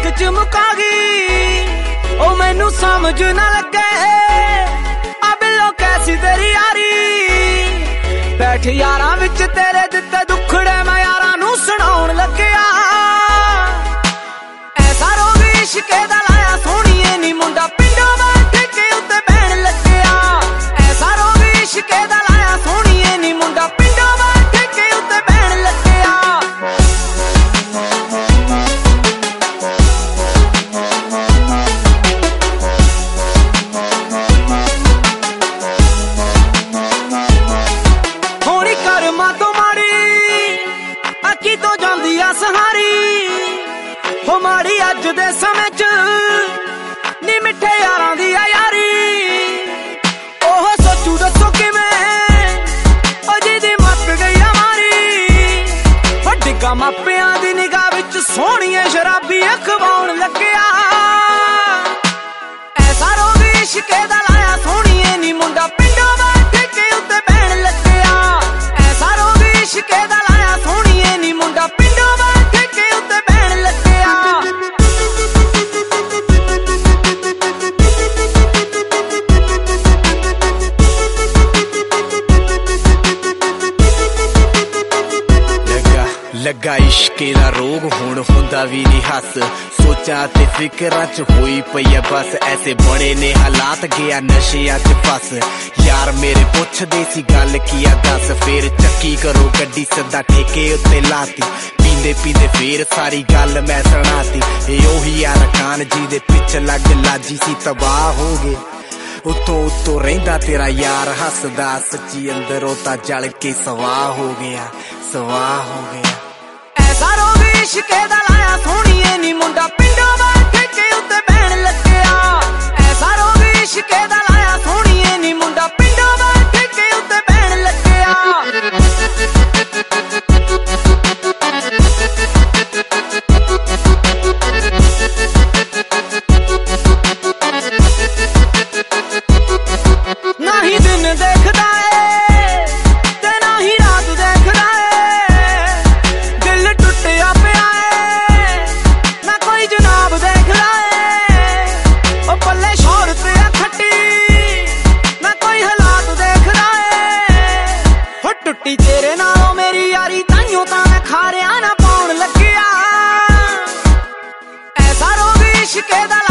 एक च मुका गई ओ मैनू समझ ना लगे आ बिलो कैसी तेरी यारी बैठ यारां विच तेरे दिते दुखड़े मैं यारां नू सुनाउण लग्या ऐसा रोग इश्के दा लाया सोहणीए नी मुंडा पिंडों बैठ के उत्ते बहन लग्या ऐसा रोग इश्के दा लाया सोहणीए नी मुंडा पिंडों बैठ के उत्ते बहन लग्या होनी कर्मां तो माड़ी अकी तो जांदी आ सहारी हो माड़ी अज दे समय च नी मिठे यारां दी आ यारी ओह सोचू दसो किवें ओ जिहदी मत गई आ मारी हो डिग्गा मापियां दी निगाह विच सोहणीए शराबी खवाउण लग्या ऐसा रोग इश्के दा लाया सोहणीए नी मुंडा पिंडों बैठ के उत्ते बहन लग्या ऐसा रोग इश्के दा लाया सोहणीए नी मुंडा पिंडों बैठ के उत्ते बहन लग्या लगा इश्के दा रोग हुण हुंदा वी नहीं हस सोचा ते फिकरां च होई पई है बस ऐसे बड़े ने हालात गया नशियां च फस यार मेरे पुछदे सी गल किया दस फिर चक्की करो गड्डी सदा ठेके उत्ते लाती पींदे पींदे फिर सारी गल मैं सुनाती ओही यार कान जी दे पिछ लग लाजी सी तबाह हो गए उत्तों रहिंदा तेरा यार हसदा सच्ची अंदर ओता जल के सवाह हो गया ऐसा रोग इश्के दा लाया सोहणीए नी मुंडा पिंडों बैठ के उत्ते बहन लग्या ऐसा रोग इश्के दा लाया सोहणीए नी मुंडा पिंडों बैठ के उत्ते बहन लग्या ना ही दिन देखदा है ते ना ही रात देखदा है दिल टुटिया पिया है ना कोई जनाब देखदा है ओ पल्ले शौहरत आ खट्टी ना कोई हालात देखदा है हो टुट्टी तेरे नालों मेरी यारी ताइयों तां मैं खारिया ना पाउण लग्या ऐसा रोग इश्के दा